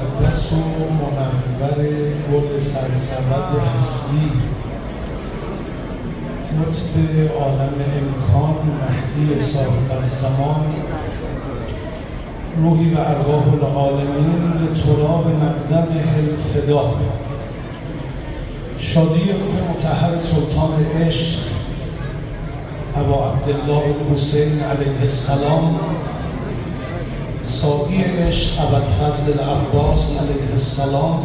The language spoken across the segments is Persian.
مقدس و منور گل سرسبد هستی، لطف عالم امکان مهدی صاحب الزمان، روحی و ارواح العالمین لتراب مقدم الفدا. شادی روح مطهر سلطان عشق ابا عبدالله الحسین علیه السلام، ساقی عشق ابوالفضل العباس علیه السلام،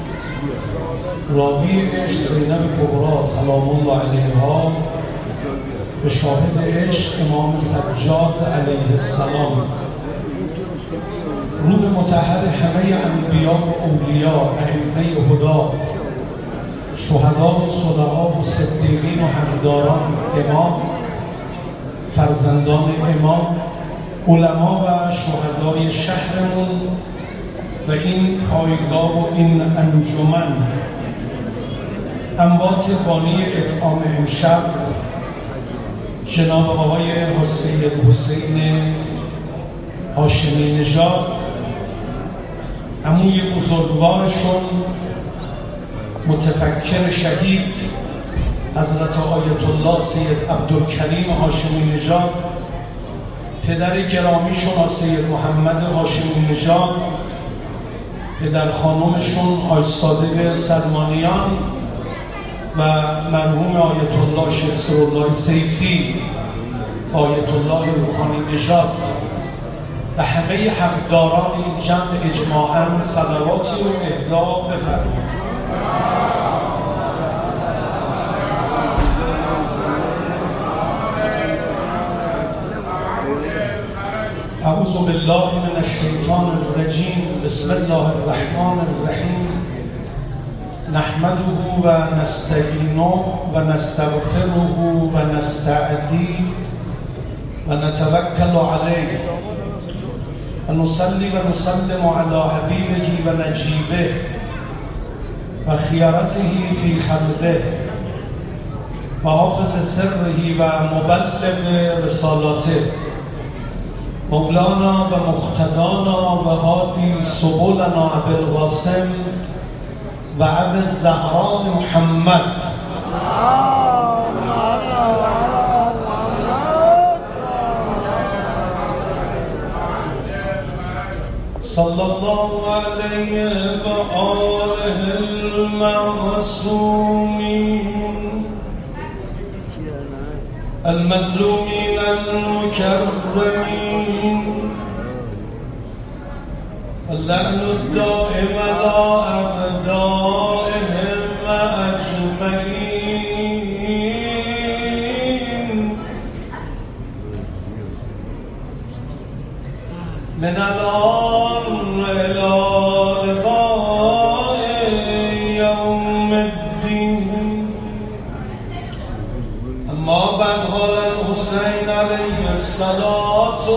راوی عشق زینب کبری سلام الله علیها، به شاهد عشق امام سجاد علیه السلام، روح مطهر همه انبیا و اولیا، ائمه هدا، شهدا و صلحا و صدیقین و حقداران، امام، فرزندان امام، علما و شهدای شهرمون و این پایگاه و این انجمن، اموات بانی اطعام امشب جناب آقای سید حسین هاشمی نژاد، عموی بزرگوارشون متفکر شهید حضرت آیت الله سید عبدالکریم هاشمی نژاد، پدر گرامیشون سید محمد هاشمی نژاد، پدر خانومشون حاج صادق سلمانیان و مرحوم آیت الله شیخ سرالله سیفی آیت الله روحانی نژاد و همه حقداران این جمع اجماعاً صلواتی رو اهدا بفرمایید. اعوذ بالله من الشیطان الرجیم، بسم الله الرحمن الرحیم، نحمده و نستعینه و نستغفره و نستهدیه و نتوکل علیه و نصلی و نسلم علی حبیبه و نجیبه و خیارته فی خلقه و حافظ سره و مبلغ رسالاته، مولانا و مقتدانا و هادی سبلنا ابوالقاسم و ابی الزهراء محمد صلی الله علیه و آله المعصومین المظلومین المکرمین، اللعن الدائم على أعدائهم أجمعين، من الآن إلى لقاء يوم الدين. أما بعد، قال الحسين عليه الصلاة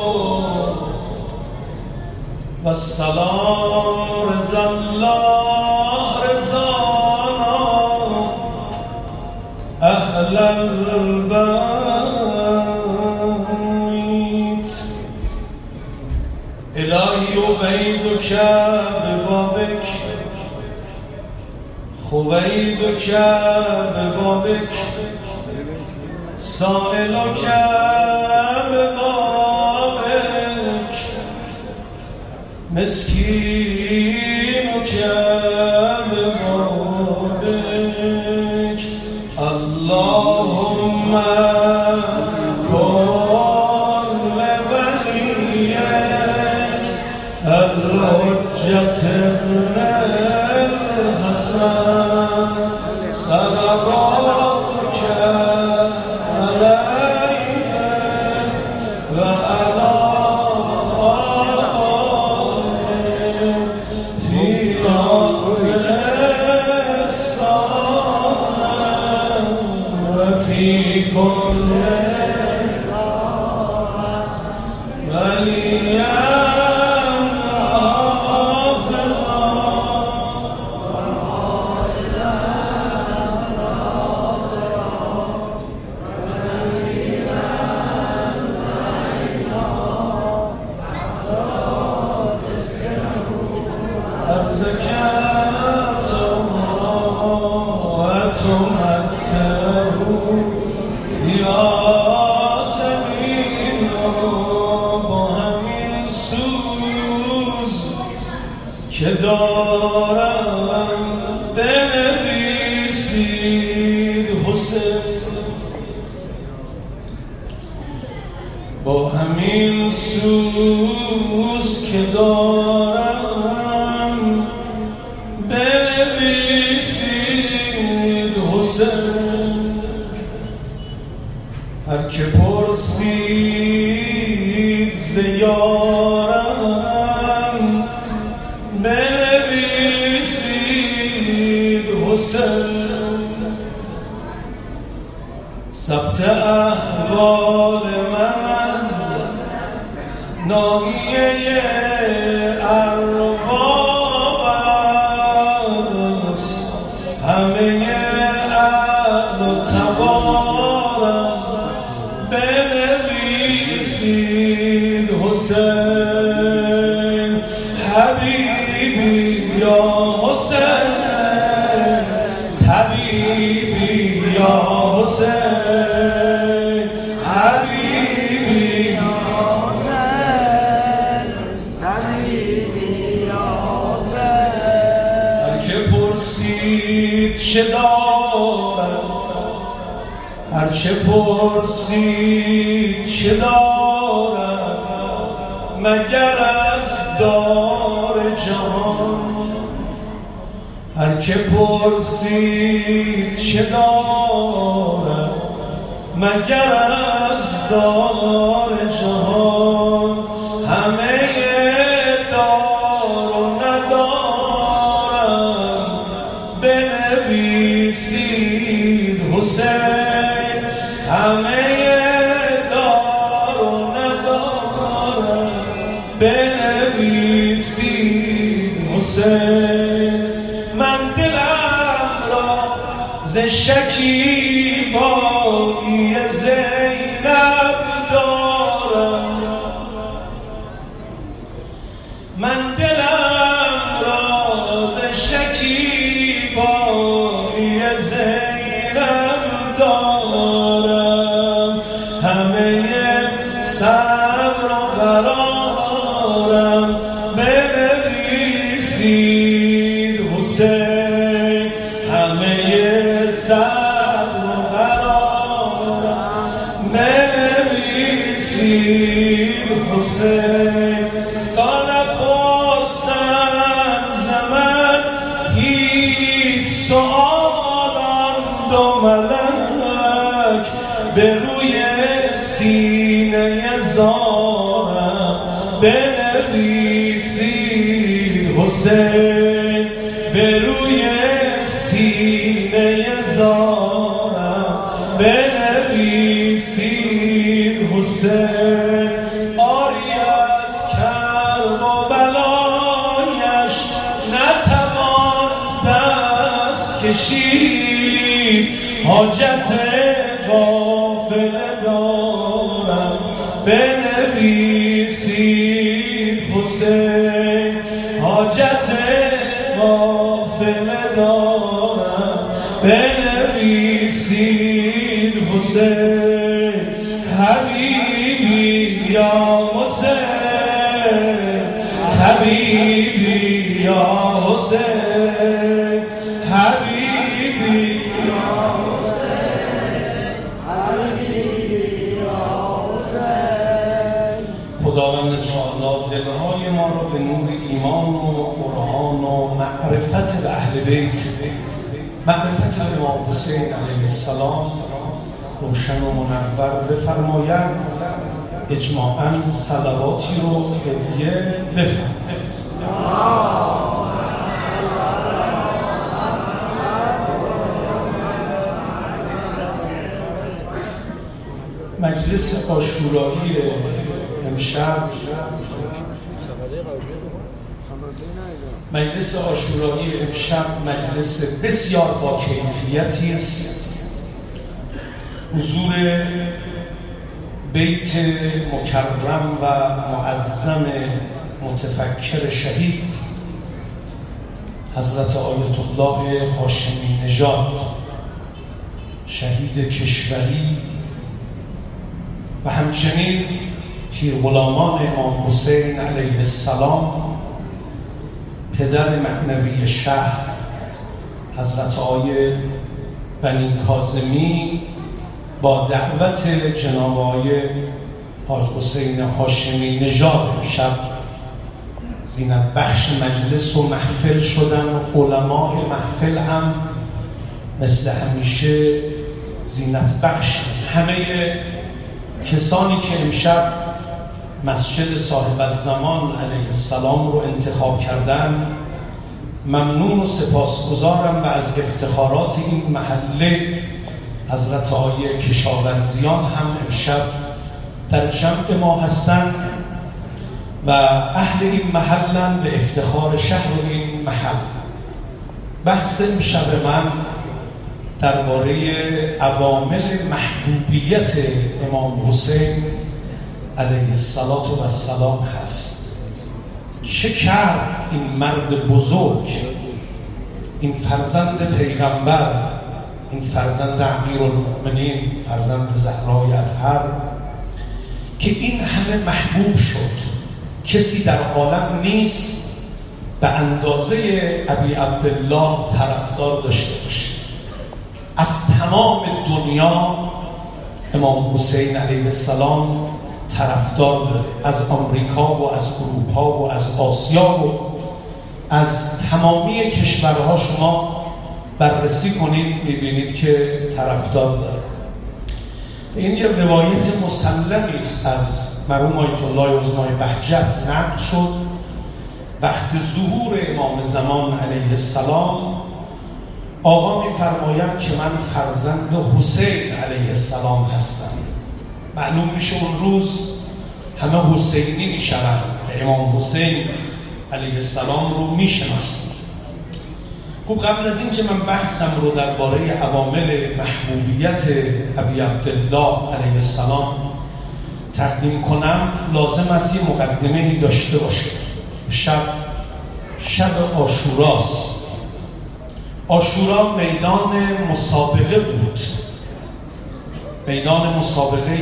والسلام، رضا الله رضانا أهل البيت، إلهي عبيدك ببابك، خويدك ببابك، سائلك ببابك، مسكينك ببابك، اللهم كن لوليك الحجة ابن الحسن صلواتك عليه وعلى که دارم بنویسید حسین، با همین سوز که دارم بنویسید حسین. هر که پرسید ز یارم بنویسید حسین. ثبت احوال من از ناحیه ارباب است، همه عقل و توانم بنویسید حسین. حبیبی یا حسین، طبیبی یا حسین، حبیبی یا حسین، طبیبی یا حسین. هر که پرسید چه دارد، هر چه پرسید چه دارد، مگر از دار جهان. هر که پرسید چه دارد، مگر از دار جهان. همه دار و ندارم بنویسید حسین. همه دار و ندارم بنویسید حسین. من دلم را ز شکیبایی زینب دارم، من دلم را ز شکیبایی زینب دارم. همه صبر و قرارم بنویسید حسین. همه صبر و قرارم بنویسید حسین. تا نپرسم ز من هیچ سؤالان، دو ملک به روی سینه زارم بنویسید حسین. به روی سینه زارم بنویسید حسین. آری از کرب و بلایش نتوان دست کشید، حاجت قافله دارم بنویسید حسین. حاجت قافله دارم بنویسید حسین. حبیبی یا حسین، طبیبی یا حسین، حبیبی یا خداوند انشاءالله دلهای ما را به نور ایمان و قرآن و معرفت به اهل بیت، معرفت امام حسین علیه السلام روشن و منور بفرماید. اجماعاً صلواتی رو هدیه بفرمایید. مجلس عاشورایی امشب، مجلس عاشورایی امشب مجلس بسیار با کیفیتی است. حضور بیت مکرم و معظم متفکر شهید حضرت آیت الله هاشمی نژاد، شهید کشوری و همچنین پیرغلامان امام حسین علیه السلام، پدر معنوی شهر حضرت آقای بنی کاظمی، با دعوت جناب آقای حاج حسین هاشمی نژاد امشب زینت بخش مجلس و محفل شدن و علمای محفل هم مثل همیشه زینت بخش. همه کسانی که امشب مسجد صاحب الزمان علیه السلام رو انتخاب کردن ممنون و سپاسگزارم و از افتخارات این محله حضرت آقای کشاورزیان هم امشب در جمع ما هستند و اهل این محلن به افتخار شهر این محل. بحث امشب من درباره عوامل محبوبیت امام حسین علیه السلام هست. چه کرد این مرد بزرگ، این فرزند پیغمبر، این فرزند امیرالمؤمنین، فرزند زهرای اطهر، که این همه محبوب شد؟ کسی در عالم نیست به اندازه ابی عبدالله طرفدار داشته باشه. از تمام دنیا امام حسین علیه السلام طرفدار داره، از آمریکا و از اروپا و از آسیا و از تمامی کشورها شما بررسی کنید میبینید که طرفدار داره. این یه روایت مسلمی است از مرحوم آیت الله عظمای بهجت نقل شد. وقت ظهور امام زمان علیه السلام آقا میفرمایند که من فرزند حسین علیه السلام هستم. معلوم میشه اون روز همه حسینی میشوند و امام حسین علیه السلام رو میشناسند. خب قبل از این که من بحثم رو درباره عوامل محبوبیت ابی عبدالله علیه السلام تقدیم کنم، لازم است یه مقدمه‌ای داشته باشه. شب عاشوراست. عاشورا میدان مسابقه بود، میدان مسابقه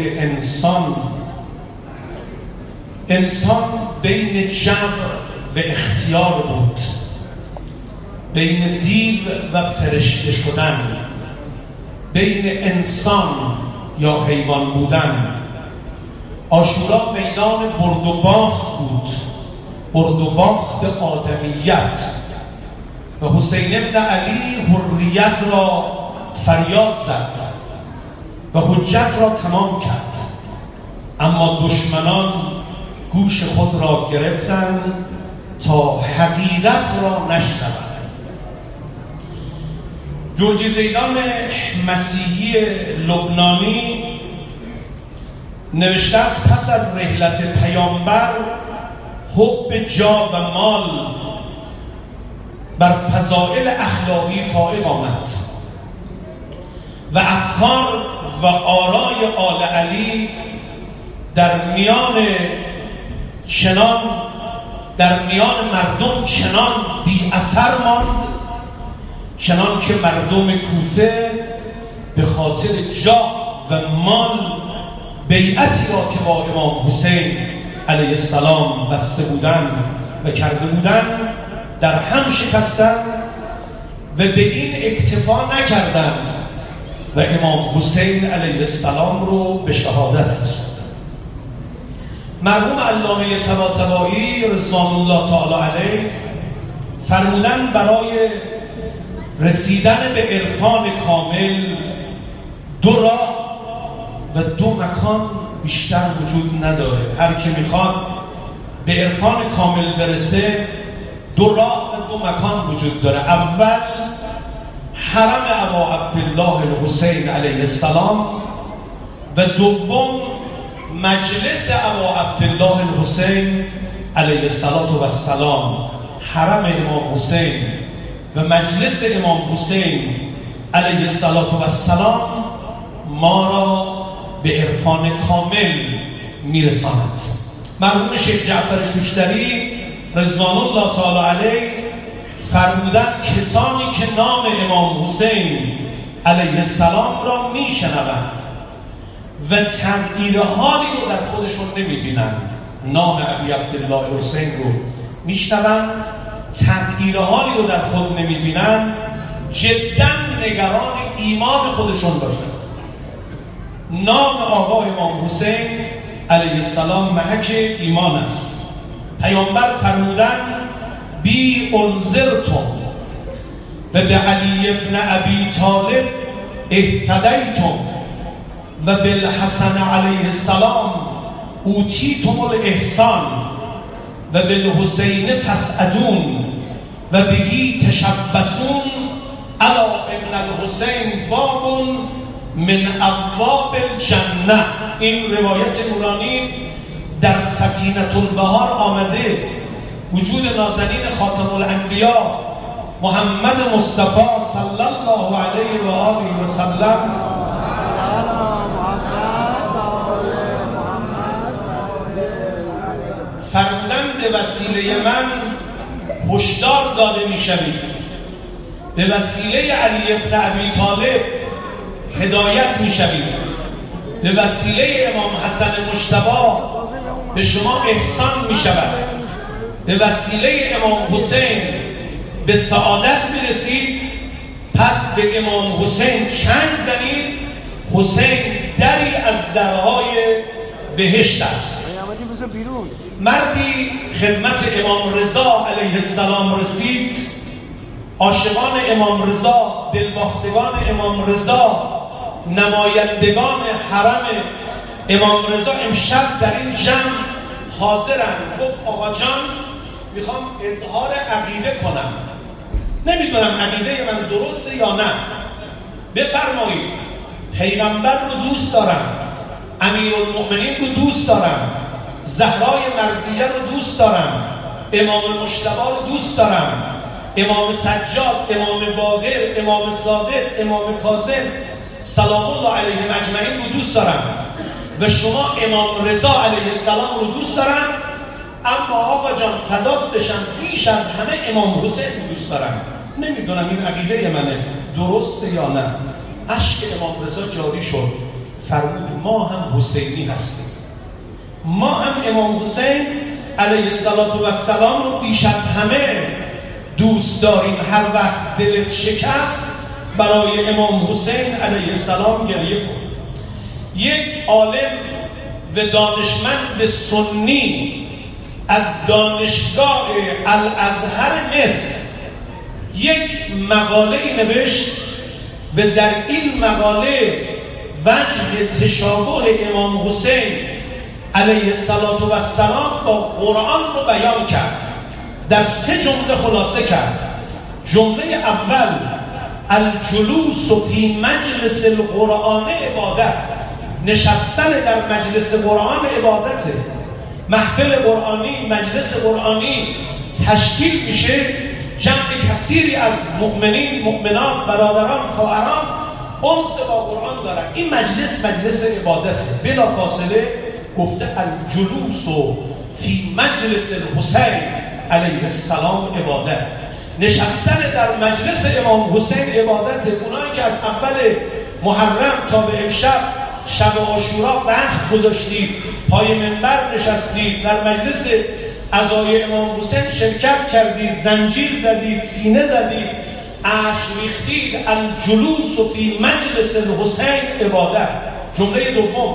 انسان بین جبر و اختیار بود، بین دیو و فرشته شدن، بین انسان یا حیوان بودن. عاشورا میدان برد و باخت بود، برد و باخت آدمیت. و حسین ابن علی حریت را فریاد زد و حجت را تمام کرد، اما دشمنان گوش خود را گرفتند تا حقیقت را نشنوند. جورجی زیدان مسیحی لبنانی نوشته است پس از رحلت پیامبر حب جا و مال بر فضائل اخلاقی فائق آمد و افکار و آرای آل علی در میان مردم چنان بی اثر ماند، چنان که مردم کوفه به خاطر جاه و مال بیعتی را که با امام حسین علیه السلام بسته بودند و کرده بودند در هم شکستند و به این اکتفا نکردند و امام حسین علیه السلام رو به شهادت رسوندند. مرحوم علامه طباطبایی رضوان الله تعالی علیه فرمودند برای رسیدن به عرفان کامل دو راه و دو مکان بیشتر وجود نداره. هر کی میخواد به عرفان کامل برسه دو راه و دو مکان وجود داره. اول حرم ابا عبدالله الحسین علیه السلام و دوم مجلس ابا عبدالله الحسین علیه السلام. حرم امام حسین و مجلس امام حسین علیه السلام ما را به عرفان کامل میرساند. مرحوم شیخ جعفر شوشتری رضوان الله تعالی علیه فرمودند فرمودن کسانی که نام امام حسین علیه السلام را میشنوند و تغییر حالی رو در خودشون نمیبینن، نام ابی عبدالله حسین رو میشنوند، تغییر حالی رو در خود نمیبینن، جدا نگران ایمان خودشون باشن. نام آقا امام حسین علیه السلام محک ایمان است. پیامبر فرمودن بی انذرتم و به علی ابن ابی طالب اهتدیتم و بالحسن علیه السلام اوتیتم الاحسان و بالحسین تسعدون و بهی تشبثون الا ابن الحسین باب من ابواب الجنه. این روایت نورانی در سفینة البحار آمده. وجود نازنین خاتم الانبیا محمد مصطفی صلی الله علیه و آله و سلم فرمودند به وسیله من هشدار داده می شوید، به وسیله علی ابن ابی طالب هدایت می شوید، به وسیله امام حسن مجتبی به شما احسان می شود، به وسیله امام حسین به سعادت می رسید. پس به امام حسین چنگ زنید. حسین دری از درهای بهشت است. مردی خدمت امام رضا علیه السلام رسید. عاشقان امام رضا، دلباختگان امام رضا، نمایندگان حرم امام رضا امشب در این جمع حاضرند. گفت آقا جان میخوام اظهار عقیده کنم، نمیدونم عقیده من درسته یا نه، بفرمایید. پیغمبر رو دوست دارم، امیرالمؤمنین رو دوست دارم، زهرای مرضیه رو دوست دارم، امام مجتبی رو دوست دارم، امام سجاد، امام باقر، امام صادق، امام کاظم سلام الله علیهم اجمعین رو دوست دارم و شما امام رضا علیه السلام رو دوست دارم، اما آقا جان فدات بشم بیش از همه امام حسین رو دوست دارم. نمیدونم این عقیده منه درسته یا نه. اشک امام رضا جاری شد. فرمود ما هم حسینی هستیم، ما هم امام حسین علیه السلام رو بیش از همه دوست داریم. هر وقت دلت شکست برای امام حسین علیه السلام گریه کن. یک عالم و دانشمند سنی از دانشگاه الازهر مصر یک مقاله نوشت و در این مقاله وجه تشابه امام حسین علیه السلام با قرآن رو بیان کرد. در 3 جمله خلاصه کرد. جمله اول الجلوس فی مجلس القرآن عبادت، نشستن در مجلس قرآن عبادته. محفل قرآنی، مجلس قرآنی تشکیل میشه، جمع کثیری از مؤمنین، مؤمنات، برادران، خواهران انس با قرآن دارن. این مجلس عبادته. بلا فاصله گفته الجلوس فی مجلس الحسین علیه السلام عبادت. نشستن در مجلس امام حسین عبادته. اونایی که از اول محرم تا به امشب شب عاشورا وقت گذاشتید، پای منبر نشستید، در مجلس عزای امام حسین شرکت کردید، زنجیر زدید، سینه زدید، اشک ریختید. الجلوس فی مجلس الحسین عبادت. جمله دوم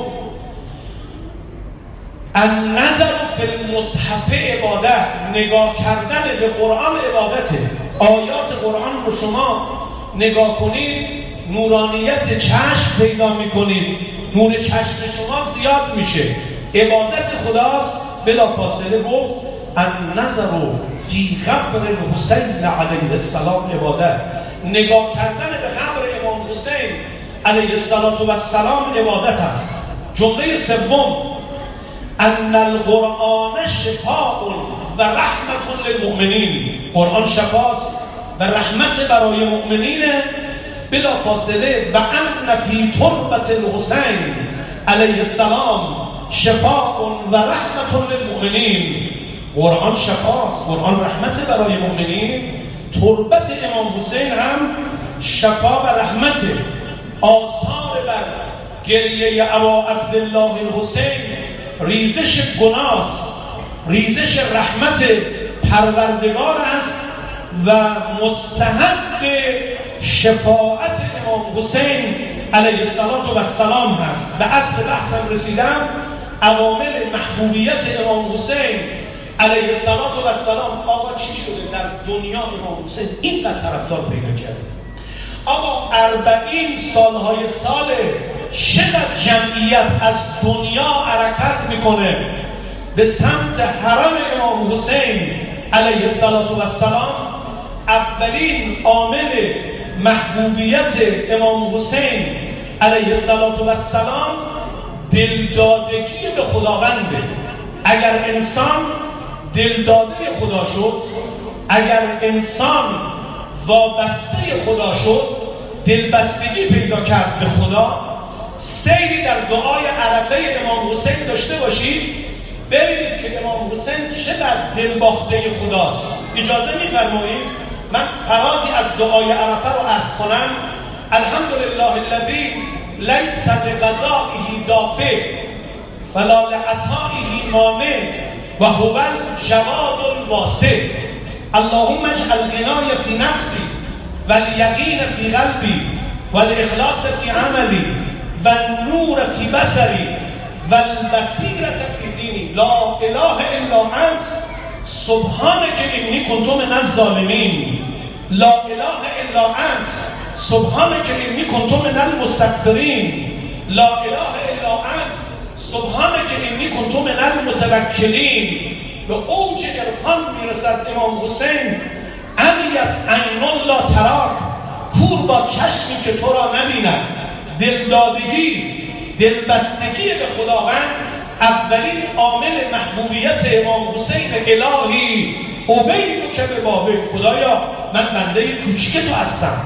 النظر فی المصحف عبادت، نگاه کردن به قرآن عبادته. آیات قرآن رو شما نگاه کنید، نورانیت چشم پیدا میکنید، نور چشم شما زیاد میشه، عبادت خداست. بلا فاصله گفت النظر فی قبر الحسین علیه السلام عبادت. نگاه کردن به قبر امام حسین علیه السلام عبادت است. جمله سوم ان القرآن شفاء و رحمت للمؤمنین، قرآن شفاست و رحمت برای مؤمنینه. بلا فاصله و ان فی تربت الحسین علیه السلام شفاء و رحمت للمؤمنین. قرآن شفاست، قرآن رحمت برای مؤمنین. تربت امام حسین هم شفا و رحمت، آثار بر گریه ابا عبدالله الحسین ریزش گناست، ریزش رحمت پروردگار است و مستحق شفاعت امام حسین علیه السلام هست. به اصل بحثم رسیدم، عوامل محبوبیت امام حسین علیه السلام. آقا چی شده در دنیا امام حسین اینقدر طرفدار پیدا کرد؟ آقا 40 سالهای سال چقدر جمعیت از دنیا حرکت میکنه به سمت حرم امام حسین علیه السلام. اولین عامل محبوبیت امام حسین علیه السلام دلدادگی به خداونده. اگر انسان دلداده خدا شد، اگر انسان وابسته خدا شد، دلبستگی پیدا کرد به خدا، سیری در دعای عرفه امام حسین داشته باشید، ببینید که امام حسین چقدر دلباخته خداست. اجازه می‌فرمایید من فرازی از دعای عرفه رو عرض کنم. الحمدلله الذی لیس لقضائه دافع ولا لعطائه مانع و هو الجواد الواسع. اللهم اجعل غنای فی نفسی و الیقین فی قلبی و الاخلاص فی عملی و النور فی بصری و البصیرة فی دینی. لا اله الا انت سبحانک انی کنت من الظالمین. لا اله الا انت سبحانک انی کنت من المستغفرین. لا اله الا انت سبحانک انی کنت من المتوکلین. به اوج عرفان میرسد امام حسین. عمیت عین لا تراک، کور با چشمی که تو را نبیند. دلدادگی، دلبستگی به خداوند اولین عامل محبوبیت امام حسین. الهی عبیدو که به بابک، خدایا من بنده کوچیک تو هستم.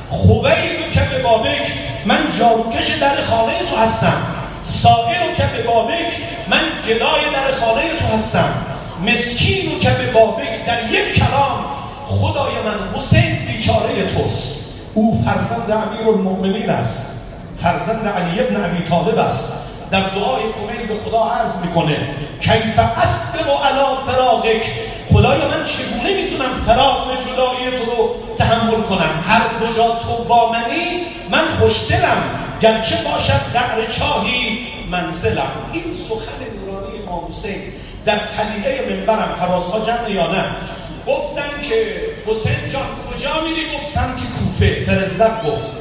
خویدو که به بابک، من جاروکش در خانه تو هستم. سائلو که به بابک، من گدای در خانه تو هستم. مسکینو که به بابک، در یک کلام خدای من حسین بیچاره توست. او فرزند امیرالمؤمنین است، فرزند علی ابن ابی طالب است. در دعای کمیل به خدا عرض میکنه کیف اصبر علی فراقک، خدایا من چگونه میتونم فراق جدایی تو رو تحمل کنم؟ هر کجا تو با منی من خوشدلم، گرچه باشد قعر چاهی منزلم. این سخن نورانی امام حسین در طلیعه منبرم، حواس‌ها جمع یا نه، گفتن که حسین جان کجا میری؟ گفت سمت کوفه. فرزدق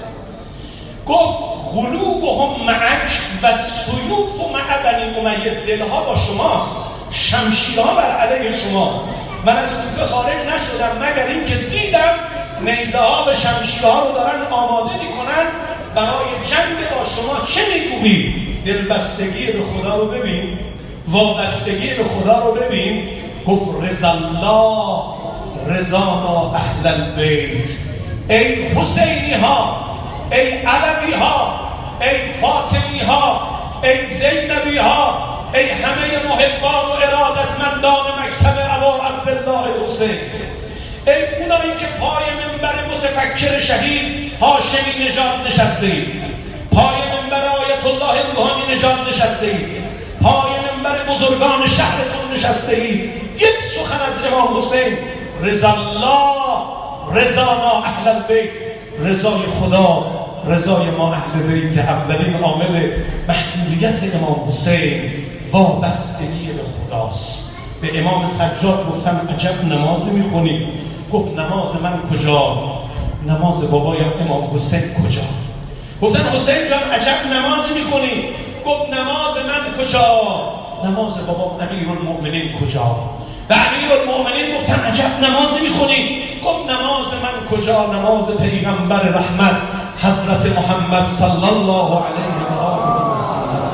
گفت قلوبهم معک و سیوف مع بنی امیه، دلها با شماست، شمشیرها بر علیه شما. من از کوفه خارج نشدم مگر این که دیدم نیزه ها و شمشیرها رو دارن آماده میکنن برای جنگ با شما. چه میگویی؟ دلبستگی به خدا رو ببین، وابستگی به خدا رو ببین. گفت رضا الله رضانا اهل البیت. ای حسینی ها، ای علوی ها، ای فاطمی ها، ای زینبی ها، ای همه محبان و ارادتمندان مکتب ابا عبدالله الحسین، ای اونایی که پای منبر متفکر شهید هاشمی نژاد نشستید، پای منبر آیت الله روحانی نژاد نشستید، پای منبر بزرگان شهرتون نشستید. یک سخن از امام حسین، رضا الله رضانا اهل البیت، رضای خدا، رضای ما اهل بیت. اولین عامل محبوبیت امام حسین وابستگی به خداست. به امام سجاد گفتم عجب نمازی میخونی؟ گفت نماز من کجا؟ نماز بابایم امام حسین کجا؟ گفتن حسین جان عجب نمازی میخونی؟ گفت نماز من کجا؟ نماز بابا امیرالمؤمنین کجا؟ به امیرالمؤمنین گفتن عجب نمازی میخونی؟ گفت نماز من کجا؟ نماز پیغمبر رحمت حضرت محمد صلی الله علیه و آله و سلم.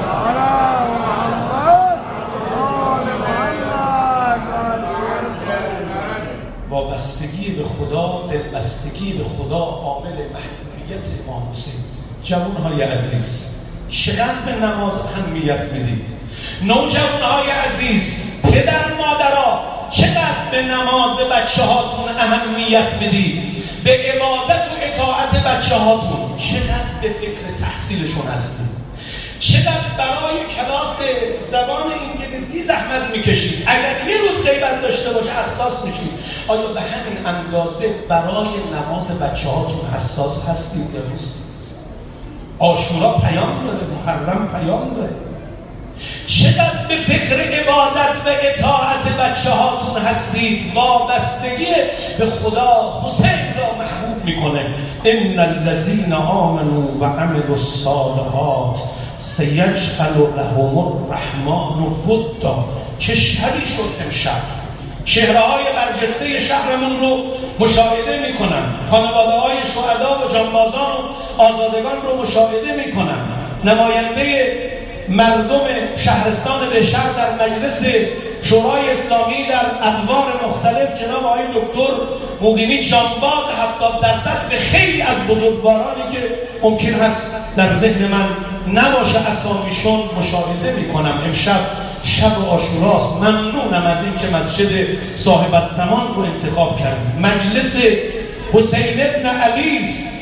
وابستگی به خدا، دلبستگی به خدا عامل محبوبیت امام حسین. جوانهای عزیز چقدر به نماز اهمیت میدید؟ نوجوانهای عزیز، پدر مادرها چقدر به نماز بچه هاتون اهمیت بدید، به عبادت و اطاعت بچه هاتون، چقدر به فکر تحصیلشون هستید، چقدر برای کلاس زبان انگلیسی زحمت میکشید. اگر یه روز غیبت داشته باشه حساس میشید. آیا به همین اندازه برای نماز بچه هاتون حساس هستید یا نیستید؟ عاشورا پیام داره، محرم پیام داره. چقدر به فکر عبادت و اطاعت بچه هاتون هستید؟ وابستگی به خدا حسین را محبوب میکنه. ان الذین آمنوا و عملوا الصالحات سیجعل لهم الرحمن ودا. چه شبی شد امشب، چهره های برجسته شهرمون رو مشاهده میکنم، خانواده های شهدا و جانبازان و آزادگان رو مشاهده میکنم. نماینده مردم شهرستان بهشهر در مجلس شورای اسلامی در ادوار مختلف جناب آقای دکتر مقیمی، جانباز 70% به خیلی از بزرگوارانی که ممکن هست در ذهن من نباشه اسامیشون مشاهده میکنم. امشب شب عاشوراست. ممنونم از این که مسجد صاحب الزمان رو انتخاب کردیم. مجلس حسین ابن علی است.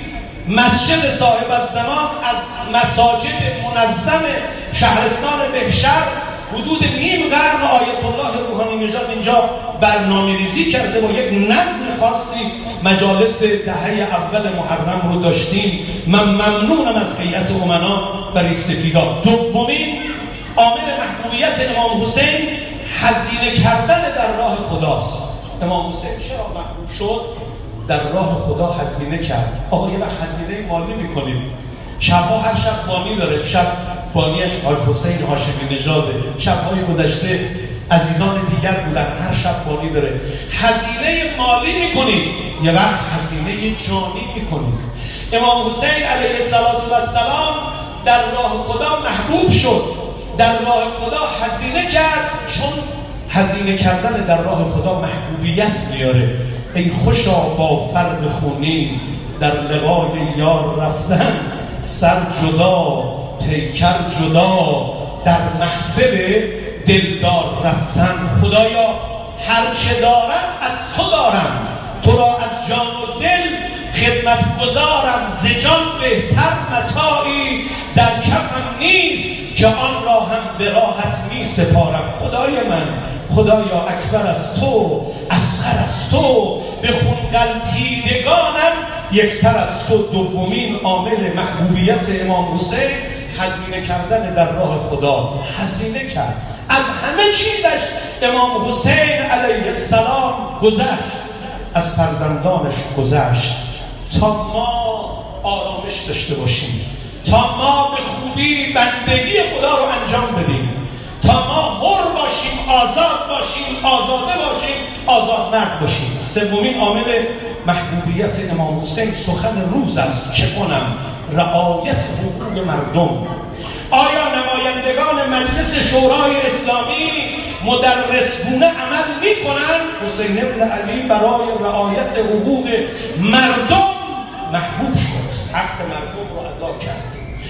مسجد صاحب الزمان از مساجد منظم شهرستان بهشهر حدود نیم قرن آیت الله روحانی نژاد اینجا برنامه‌ریزی کرده و یک نظم خاصی مجالس دهه اول محرم رو داشتیم. من ممنونم از هیئت امنا و رییس سپیداد. دومین عامل محبوبیت امام حسین هزینه کردن در راه خداست. امام حسین چرا محبوب شد؟ در راه خدا هزینه کرد. آقا یه وقت هزینه مالی میکنید، شبها هر شب بانی داره، شب بانیش آل حسین هاشمی نژاده، شبهای گذشته عزیزان دیگر بودن، هر شب بانی داره. هزینه مالی میکنید، یه وقت هزینه جانی میکنید. امام حسین علیه السلام در راه خدا محبوب شد، در راه خدا هزینه کرد، چون هزینه کردن در راه خدا محبوبیت میاره. ای خوشا با فرق خونی در لقای یار رفتن، سر جدا پیکر جدا در محفل دلدار رفتن. خدایا هر چه دارم از تو دارم، تو را از جان و دل خدمت گذارم. ز جان بهتر متاعی در کفم نیست، که آن را هم به راحت می سپارم. خدای من، خدایا اکبر از تو، اصغر از تو، به خون غلطیدگانم یکسر از تو. دومین عامل محبوبیت امام حسین هزینه کردن در راه خدا. هزینه کرد، از همه چیزش امام حسین علیه السلام گذشت، از فرزندانش گذشت تا ما آرامش داشته باشیم، تا ما به خوبی بندگی خدا رو انجام بدیم، تا ما حر باشیم، آزاد باشیم، آزاده باشیم، آزاد مرد باشیم. سومین عامل محبوبیت امام حسین سخن روز است. چه کنم؟ رعایت حقوق مردم. آیا نمایندگان مجلس شورای اسلامی مدرسگونه عمل میکنن؟ حسین ابن علی برای رعایت حقوق مردم محبوب شد، حق مردم رو ادا کرد.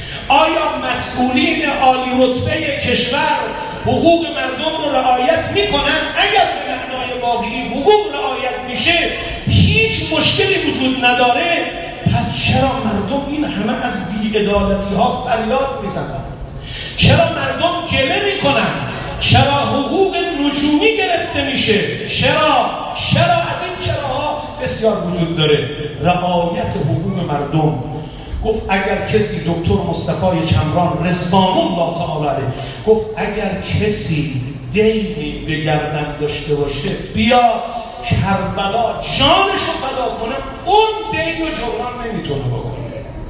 آیا مسئولین عالی رتبه کشور حقوق مردم رو رعایت میکنن؟ اگر به معنای واقعی حقوق رعایت میشه، هیچ مشکلی وجود نداره، پس چرا مردم این همه از بی‌عدالتی ها فریاد میزنن؟ چرا مردم گله میکنن؟ چرا حقوق نجومی گرفته میشه؟ چرا از این چراها بسیار وجود داره. رعایت حقوق مردم. گفت اگر کسی، دکتر مصطفی چمران رضوان الله تعالی علیه گفت اگر کسی دینی به گردن داشته باشه، بیا کربلا جانشو فدا کنه، اون دین رو جبران نمیتونه بکنه،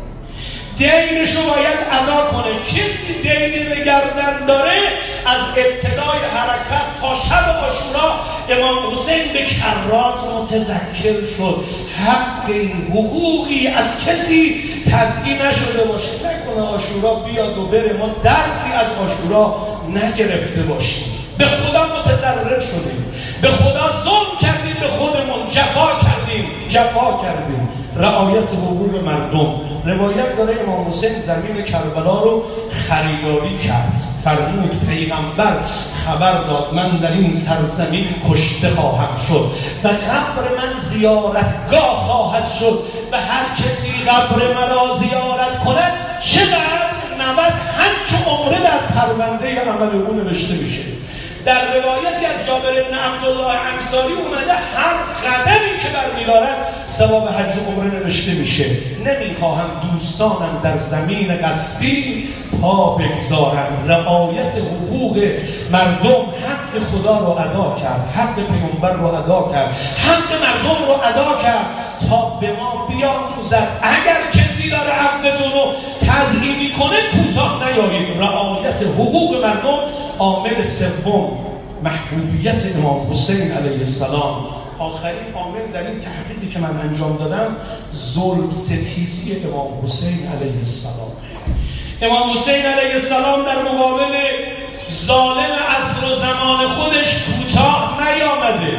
دینشو باید ادا کنه. کسی دینی به گردن داره، از ابتدای حرکت تا شب عاشورا امام حسین به کرات متذکر شد. حقی، حقوقی از کسی تضییع نشده باشه. نکنه عاشورا بیاد و بره، ما درسی از عاشورا نگرفته باشیم. به خدا متضرر شدیم، به خدا ظلم کردیم، به خودمون جفا کردیم. رعایت حقوق مردم. روایت داره امام حسین زمین کربلا رو خریداری کرد. فرمود پیغمبر خبر داد من در این سرزمین کشته خواهم شد و قبر من زیارتگاه خواهد شد و هر کسی قبر مرا زیارت کند چقدر 90 همچو عمره در پرونده عمل او نوشته میشه. در روایتی از جابر بن عبدالله انصاری اومده هر قدمی که برمی‌دارد ثواب حج و عمره نوشته میشه. نمیخواهم دوستانم در زمین غصبی پا بگذارم. رعایت حقوق مردم حق خدا رو ادا کرد، حق پیغمبر رو ادا کرد، حق مردم رو ادا کرد تا به ما بیاموزد اگر کسی داره عقدتون رو تضییع کنه کوتاه نیایید. رعایت حقوق مردم. عامل سوم محبوبیت امام حسین علیه السلام. آخرین عامل در این تحقیقی که من انجام دادم ظلم ستیزی امام حسین علیه السلام. امام حسین علیه السلام در مقابل ظالم عصر و زمان خودش کوتاه نیامده.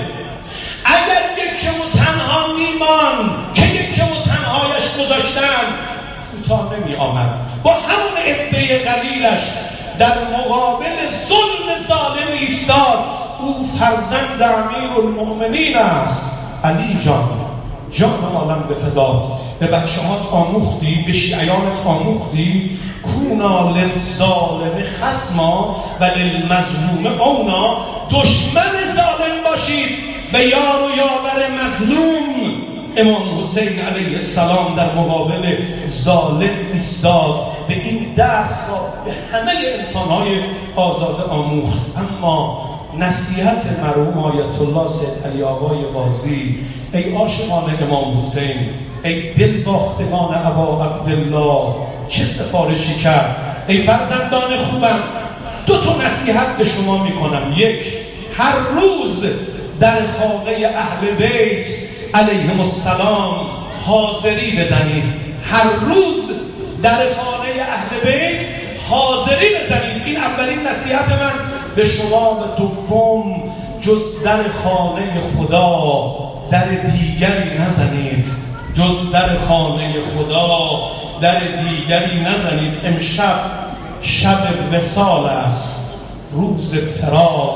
اگر یکمو تنها میمان که یکمو تنهایش گذاشتن کوتاه نمی آمد. با همون عده قلیلش در مقابل ظلم ظالم ایستاد. او فرزند امیرالمؤمنین است. علی جان، جان عالم به فدات. به بچه‌هات آموختی، به شیعیانت آموختی کونا للظالم خصما و للمظلوم اونا. دشمن ظالم باشید به یار و یاور مظلوم. امام حسین علیه السلام در مقابل ظالم ایستاد. به این درس را به همه انسان‌های آزاده آموخت. اما نصیحت مرحوم آیت الله سید علی آقای قاضی: ای عاشقان امام حسین، ای دل باختگان ابا عبدالله، چه سفارشی کرد؟ ای فرزندان خوبم، 2 نصیحت به شما میکنم. 1، هر روز در خانه اهل بیت علیهم السلام حاضری بزنید. هر روز در خانه اهل بیت حاضری بزنید. این اولین نصیحت من به شما. و دوم، جز در خانه خدا در دیگری نزنید. جز در خانه خدا در دیگری نزنید. امشب شب وصال است، روز فراق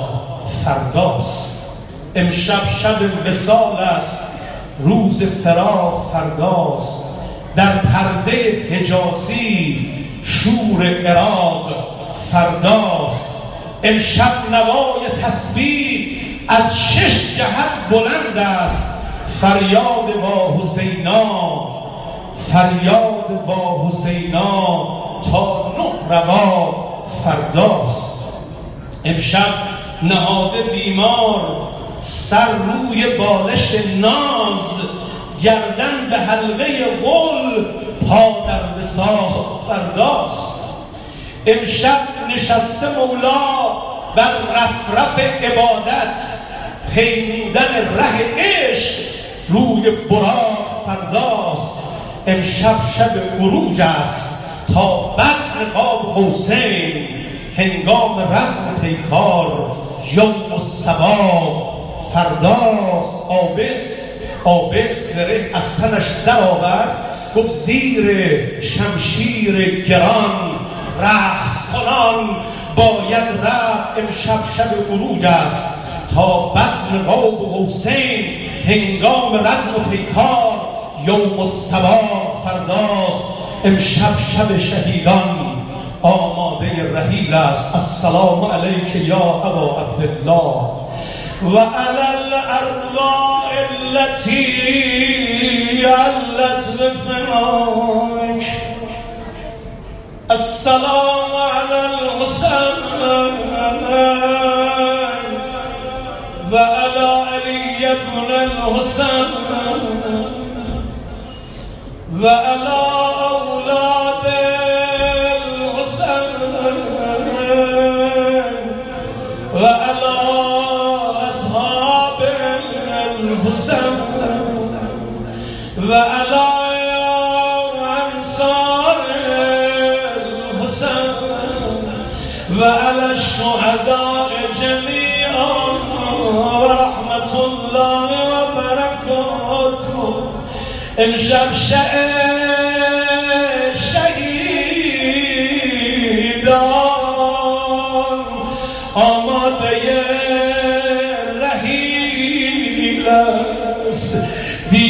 فرداست. امشب شب وصال است، روز فراق فرداست. در پرده حجازی شور عراق فرداست. امشب نوای تسبیح از 6 جهت بلند است. فریاد وا حسینا، فریاد وا حسینا تا 9 روا فرداست. امشب نهاده بیمار سر روی بالش ناز، گردن به حلقه غل، پا در وثاق فرداست. امشب نشسته مولا بر رفرف عبادت، پیمودن ره عشق روی براق فرداست. امشب شب عروج است تا بزم قاب حسین، هنگام رزم پیکار یوم الصبا فرداست. آبس زره از تنش در آورد، گفت زیر شمشیر گران رقص کنان باید رفت. امشب شب عروج است تا بزم قاب حسین، هنگام رزم و پیکار یوم الصبا فرداست. امشب شب شهیدان آماده رحیل است. السلام علیک یا ابا عبدالله و علی الارواح التي علت بفناک. السلام علی الحسین و علی علی بن الحسین و علی اولاد الحسین و علی اصحاب الحسین و علی انصار الحسین و علی الشهداء جمیعا و رحمت الله و برکاته. امشب شهیدان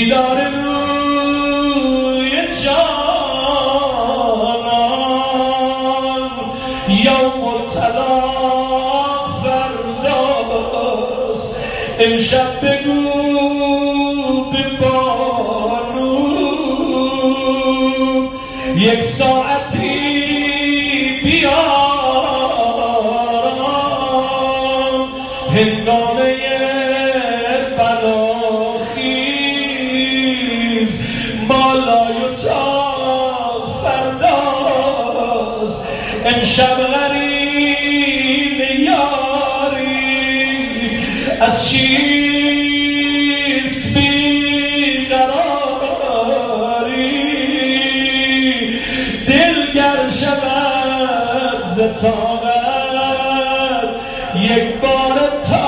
دیدار روی جانان یوم الطلاق فرداست امشب بگو به بانو یک ساعتی بیارم هنگامه بلاخیز بالای اتاق فرداست امشب غریم یاری از چیست بیقراری دل گر شود ز طاقت یک بار تا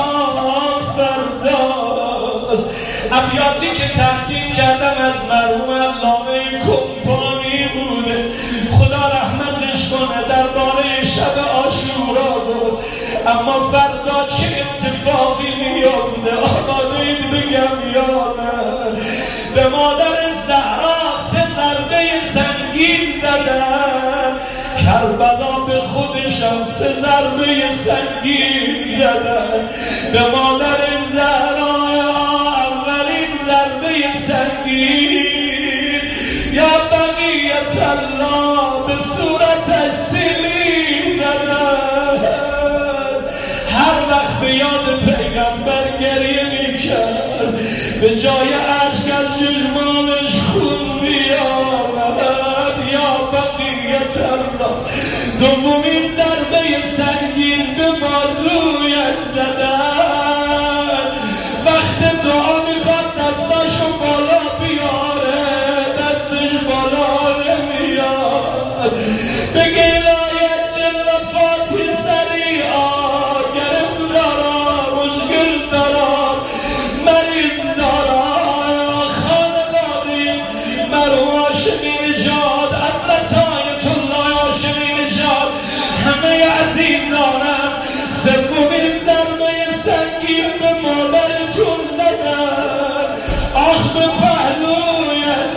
فرداست. ابیاتی که تحقیق کردم از مرحوم علامه کمپانی بوده، خدا رحمتش کنه، درباره شب عاشورا بود. اما فردا چه اتفاقی میفته آماده‌اید بگم یا نه؟ به مادر زهرا 3 ضربه سنگین زدن، کربلا به خودشم 3 ضربه سنگین زدن. به مادر زهرا اولین ضربه سنگین یا بقیت الله به صورتش سیلی زدن. هر وقت به یاد پیغمبر گریه میکرد، به جای اشک از چشمانش خون میآمد. یا بقیت الله دومین ضربه سنگین به بازویش زدن. وقت دعا میخواد دستاشو بالا بیاره، دستش بالا نمیاد. بگه الهی جلوفاتی سریعا گرفت دارم، مشکل دارم، مریض دارم. خانواده مرحوم هاشمی نژاد، حضرت آیت الله هاشمی نژاد، همه عزیزانم 3مین ضربه سنگین به مادرتون زدن. آخ به پهلویش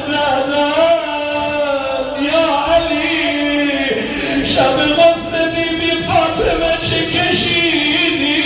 زدن. یا علی شب غسل بیبی فاطمه چه کشیدی؟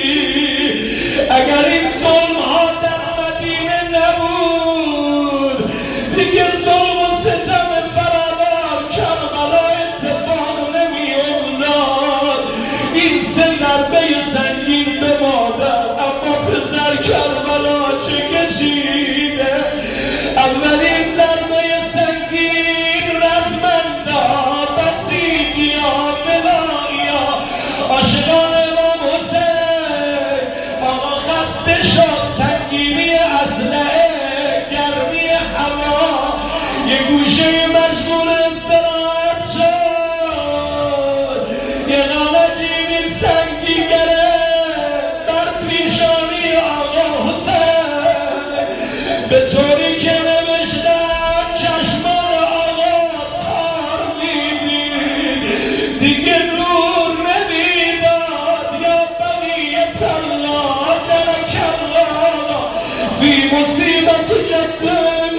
اگر این ظلم ها در مدینه نبود دیگه ظلم و ستم فرادار کربلا اتفاق نمی افتاد. این 3 ضربه سنگین به مادر، اما پسر کربلا چه کشیده؟ اولین ضربه سنگین رزمندان، بسیجیا، بلاییا، عاشقان امام حسین. آقا خسته شد، سنگینی اسلحه، گرمی هوا، یه گوشه مشغول استراحت شد. یه نامجیبی سنگی گرفت بر پیشانی آقا حسین، به طوری که نوشتن چشمان آقا تار می‌دید، دیگه نور نمیداد. یا بقیت الله درک الله فی مصیبت جدن.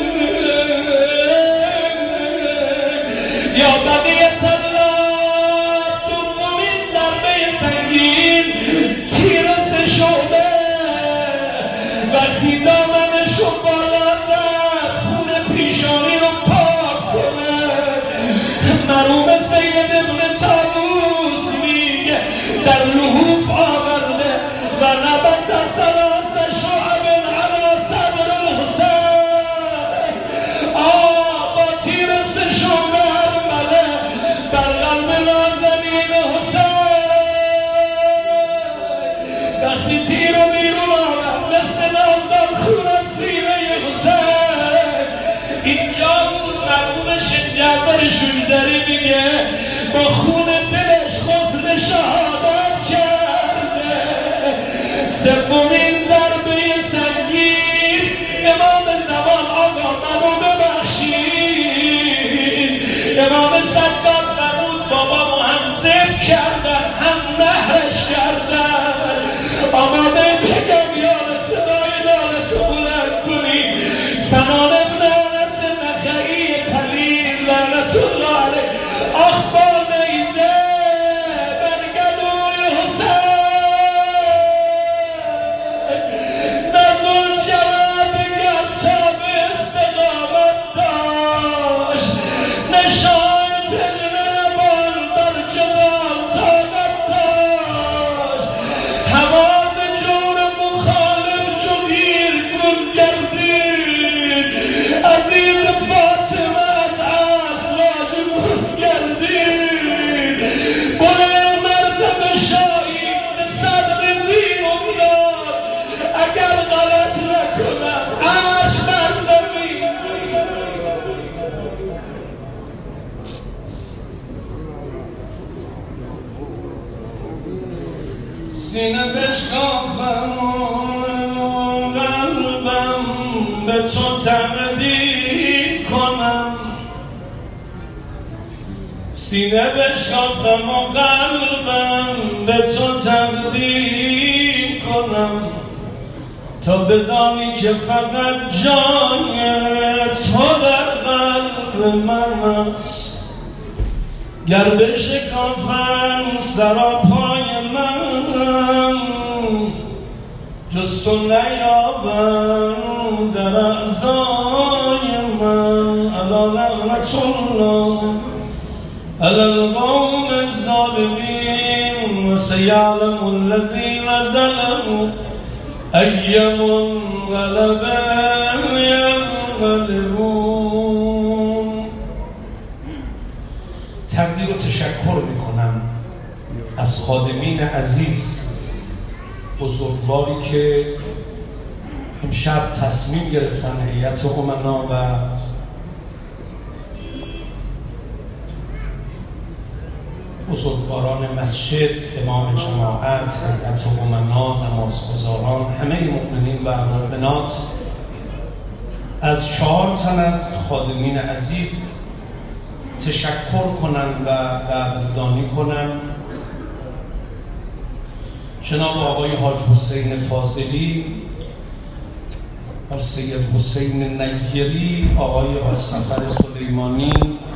یا بقیت الله دومین ضربه سنگین تیر 3 شعبه وقتی دامنشو بالا زد خون پیشانی رو پاک کنه. مرحوم سید ابن طاووس میگه در لحوف آورده و نبت 3 شعب علی صدر الحسین. با تیر 3 شعبه هرمله بر قلب نازنین حسین. وقتی تیر رو بیرون آورد مثل نازدان خون از سینه حسین. اینجا بود مرحوم شیخ جعفر شوشتری میگه با خون دلش غسل شهادت کرده. 3مین ضربه سنگین امام زمان آقا منو ببخشید، امام صدق فرمود بابا محمد کردن، هم نهرش کردن. آماده بگم یا صدای نالتو بلند کنی. تقدیم کنم، سینه بشکافم و قلبم به تو تقدیم کنم، تا بدانی که فقط جای تو در قلب من است. گر بشکافم سراپای من، جز تو نیابم در اعضای من. الا لعنة الله علی القوم الظالمین و سیعلم الذین ظلموا ای منقلب ینقلبون. تقدیر و تشکر میکنم از خادمین عزیز بزرگواری که امشب تصمیم گرفتن، هیئت امنا و بزرگواران مسجد، امام جماعت، هیئت امنا، نمازگزاران، همه مؤمنین و مؤمنات از 4 تن از خادمین عزیز تشکر کنند و قدردانی کنند. جناب آقای حاج حسین فاضلی، سید حسین نیری، آقای حاج صفر سلیمانی،